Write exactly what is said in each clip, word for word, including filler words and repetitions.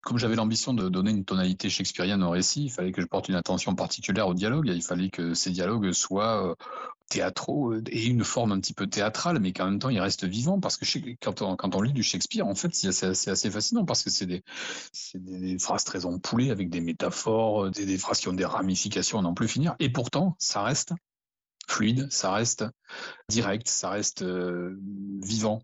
Comme j'avais l'ambition de donner une tonalité shakespearienne au récit, il fallait que je porte une attention particulière au dialogue. Il fallait que ces dialogues soient euh, théâtraux euh, et une forme un petit peu théâtrale, mais qu'en même temps ils restent vivants. Parce que chez- quand on, quand on lit du Shakespeare, en fait, c'est c'est- c'est assez fascinant parce que c'est des, c'est des, des phrases très ampoulées avec des métaphores, des, des phrases qui ont des ramifications à n'en plus finir. Et pourtant, ça reste fluide, ça reste direct, ça reste euh, vivant.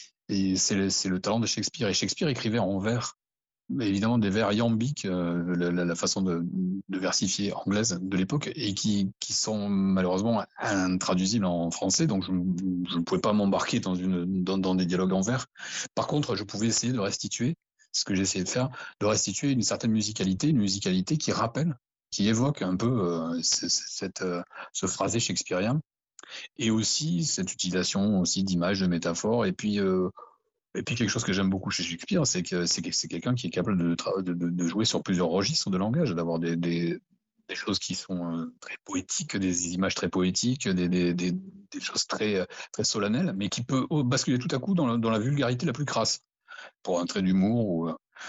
Et c'est le, c'est le talent de Shakespeare. Et Shakespeare écrivait en vers. Mais évidemment des vers iambiques, euh, la, la, la façon de, de versifier anglaise de l'époque, et qui, qui sont malheureusement intraduisibles en français, donc je, je ne pouvais pas m'embarquer dans, une, dans, dans des dialogues en vers. Par contre, je pouvais essayer de restituer, ce que j'ai essayé de faire, de restituer une certaine musicalité, une musicalité qui rappelle, qui évoque un peu euh, cette, euh, ce phrasé shakespearien, et aussi cette utilisation aussi d'images, de métaphores, et puis euh, et puis quelque chose que j'aime beaucoup chez Shakespeare, c'est que c'est c'est quelqu'un qui est capable de, de, de jouer sur plusieurs registres de langage, d'avoir des, des, des choses qui sont euh, très poétiques, des images très poétiques, des, des, des, des choses très, très solennelles, mais qui peut basculer tout à coup dans la, dans la vulgarité la plus crasse, pour un trait d'humour ou,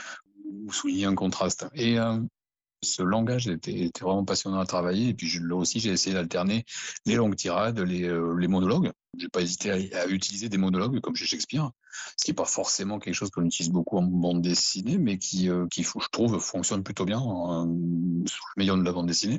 ou souligner un contraste. Et euh, ce langage était, était vraiment passionnant à travailler. Et puis je, là aussi, j'ai essayé d'alterner les longues tirades, les, euh, les monologues. J'ai pas hésité à, à utiliser des monologues comme chez Shakespeare, ce qui est pas forcément quelque chose qu'on utilise beaucoup en bande dessinée, mais qui, euh, qui je trouve, fonctionne plutôt bien euh, sous le meilleur de la bande dessinée.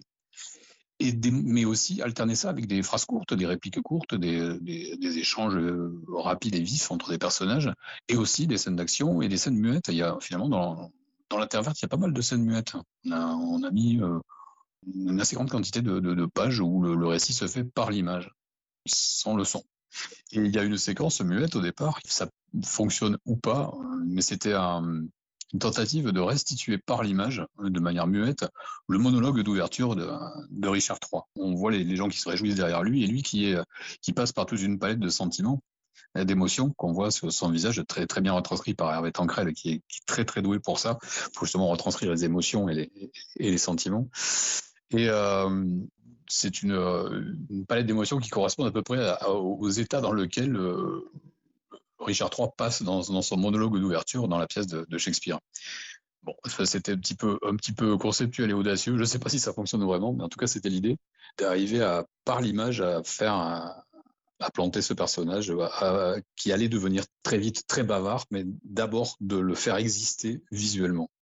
Et des, mais aussi alterner ça avec des phrases courtes, des répliques courtes, des, des, des échanges euh, rapides et vifs entre des personnages, et aussi des scènes d'action et des scènes muettes. Il y a finalement dans, dans la Terre verte, il y a pas mal de scènes muettes. On a, on a mis euh, une assez grande quantité de, de, de pages où le, le récit se fait par l'image, sans le son. Et il y a une séquence muette au départ, ça fonctionne ou pas, mais c'était un, une tentative de restituer par l'image, de manière muette, le monologue d'ouverture de, de Richard trois. On voit les, les gens qui se réjouissent derrière lui, et lui qui, est, qui passe par toute une palette de sentiments, d'émotions qu'on voit sur son visage, très très bien retranscrit par Hervé Tancrel, qui est, qui est très très doué pour ça, pour justement retranscrire les émotions et les, et les sentiments. Et euh, c'est une, une palette d'émotions qui correspond à peu près à, à, aux états dans lesquels euh, Richard trois passe dans, dans son monologue d'ouverture dans la pièce de, de Shakespeare. Bon, c'était un petit peu, un petit peu conceptuel et audacieux. Je ne sais pas si ça fonctionne vraiment, mais en tout cas, c'était l'idée d'arriver à, par l'image, à faire un, à planter ce personnage à, à, qui allait devenir très vite très bavard, mais d'abord de le faire exister visuellement.